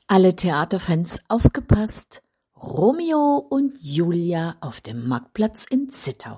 Alle Theaterfans aufgepasst! Romeo und Julia auf dem Marktplatz in Zittau.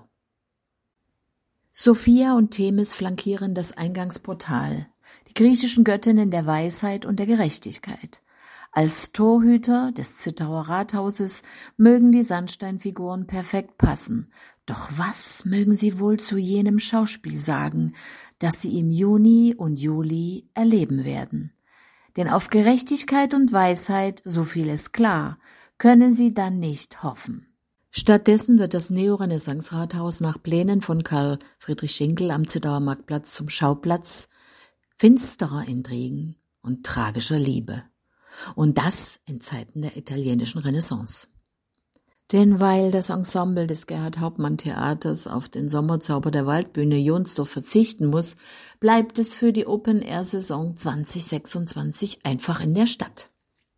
Sophia und Themis flankieren das Eingangsportal, die griechischen Göttinnen der Weisheit und der Gerechtigkeit. Als Torhüter des Zittauer Rathauses mögen die Sandsteinfiguren perfekt passen, doch was mögen sie wohl zu jenem Schauspiel sagen, das sie im Juni und Juli erleben werden? Denn auf Gerechtigkeit und Weisheit, so viel ist klar, können sie dann nicht hoffen. Stattdessen wird das Neorenaissance-Rathaus nach Plänen von Karl Friedrich Schinkel am Zittauer Marktplatz zum Schauplatz finsterer Intrigen und tragischer Liebe. Und das in Zeiten der italienischen Renaissance. Denn weil das Ensemble des Gerhard-Hauptmann-Theaters auf den Sommerzauber der Waldbühne Jonsdorf verzichten muss, bleibt es für die Open-Air-Saison 2026 einfach in der Stadt.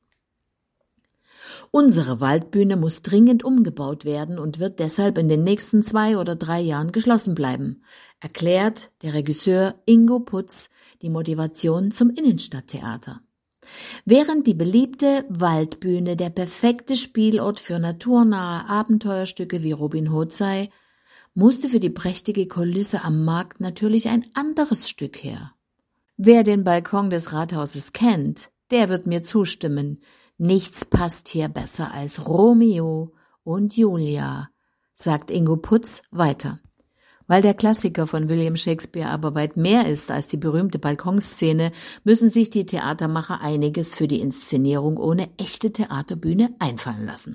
Unsere Waldbühne muss dringend umgebaut werden und wird deshalb in den nächsten 2 oder 3 Jahren geschlossen bleiben, erklärt der Regisseur Ingo Putz die Motivation zum Innenstadttheater. Während die beliebte Waldbühne der perfekte Spielort für naturnahe Abenteuerstücke wie Robin Hood sei, musste für die prächtige Kulisse am Markt natürlich ein anderes Stück her. Wer den Balkon des Rathauses kennt, der wird mir zustimmen. Nichts passt hier besser als Romeo und Julia, sagt Ingo Putz weiter. Weil der Klassiker von William Shakespeare aber weit mehr ist als die berühmte Balkonszene, müssen sich die Theatermacher einiges für die Inszenierung ohne echte Theaterbühne einfallen lassen.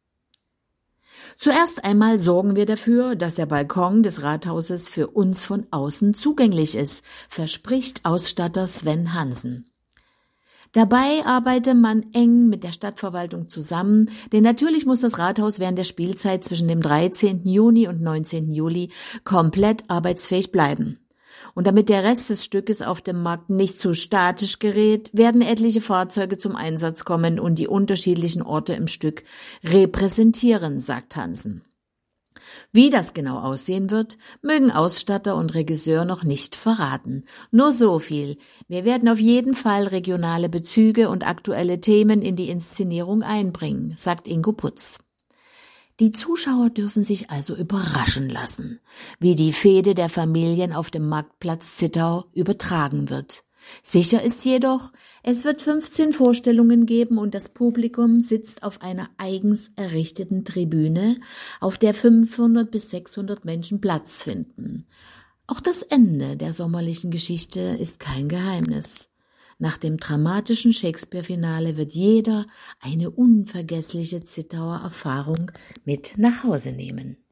Zuerst einmal sorgen wir dafür, dass der Balkon des Rathauses für uns von außen zugänglich ist, verspricht Ausstatter Sven Hansen. Dabei arbeite man eng mit der Stadtverwaltung zusammen, denn natürlich muss das Rathaus während der Spielzeit zwischen dem 13. Juni und 19. Juli komplett arbeitsfähig bleiben. Und damit der Rest des Stückes auf dem Markt nicht zu statisch gerät, werden etliche Fahrzeuge zum Einsatz kommen und die unterschiedlichen Orte im Stück repräsentieren, sagt Hansen. Wie das genau aussehen wird, mögen Ausstatter und Regisseur noch nicht verraten. Nur so viel: Wir werden auf jeden Fall regionale Bezüge und aktuelle Themen in die Inszenierung einbringen, sagt Ingo Putz. Die Zuschauer dürfen sich also überraschen lassen, wie die Fehde der Familien auf dem Marktplatz Zittau übertragen wird. Sicher ist jedoch, es wird 15 Vorstellungen geben und das Publikum sitzt auf einer eigens errichteten Tribüne, auf der 500 bis 600 Menschen Platz finden. Auch das Ende der sommerlichen Geschichte ist kein Geheimnis. Nach dem dramatischen Shakespeare-Finale wird jeder eine unvergessliche Zittauer Erfahrung mit nach Hause nehmen.